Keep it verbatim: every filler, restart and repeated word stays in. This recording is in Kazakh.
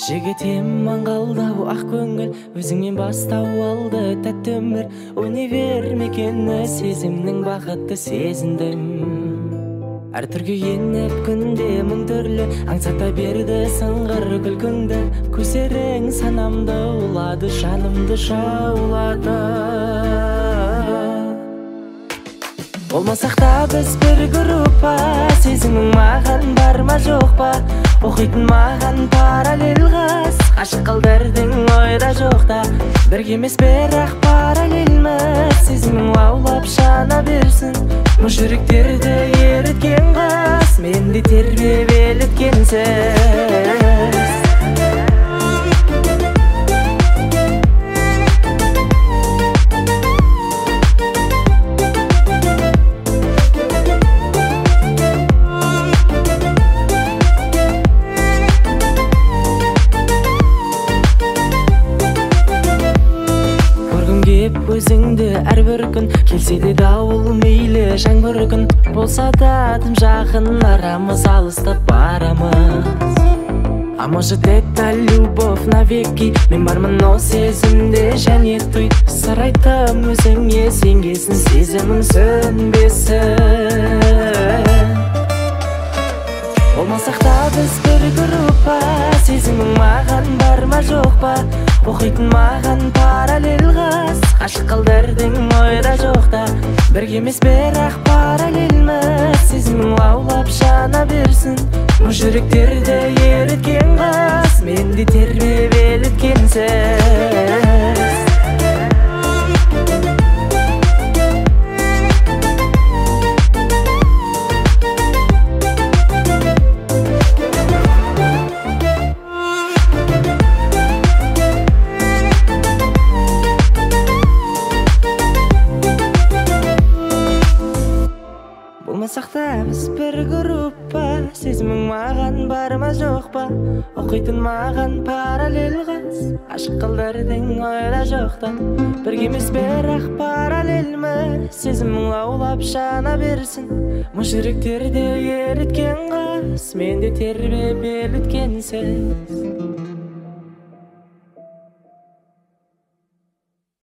Жигитим аңғалда бу ақ көңіл, өзіңмен бастау алды тәтті өмір. Универ мекені сезімнің бақытты сезіндім. Әр түрге еніп күнде мың түрлі, аңсата берді сыңғыр күлкіңді. Көздерің санамды улады, жанымды жаулады. Болмасақ та біз бір группа, сезімің маған бар ма жоқ па? Оқитын маған параллель қыз, ғашық қылдырдың ойда жоқ та. Бірге емес бірақ параллельміз, сезімің лаулап жана берсін. Мұ жүректерді еріткен қыз, менде тербеп еліткенсіз. Өзіңді әрбір күн, келсе де дауыл мейлі жаңбыр күн. Болса да тым жақын, арамыз алыстап барамыз. А может это любовь навеки? Мен бармын о сезімде және туй. Сыр айттым өзіңе, сенгесін, сезімің сөнбесін. Болмасақ та біз бір группа, сезімің маған бар ма жоқ па? Оқитын маған параллель қыз, ғашық қылдырдың ойда жоқ та. Бірге емес бірақ параллельміз, сезімің лаулап жана берсін. Мұ жүректерді еріткен қыз, менде тербеп еліткенсіз. Болмасақ та біз бір группа, сезімің маған бар ма жоқ па? Оқитын маған параллель қыз, ғашық қылдырдың ойда жоқ та. Бірге емес бірақ параллельміз, сезімің лаулап жана берсін. Мұ жүректерді еріткен қыз, менде тербеп еліткенсіз.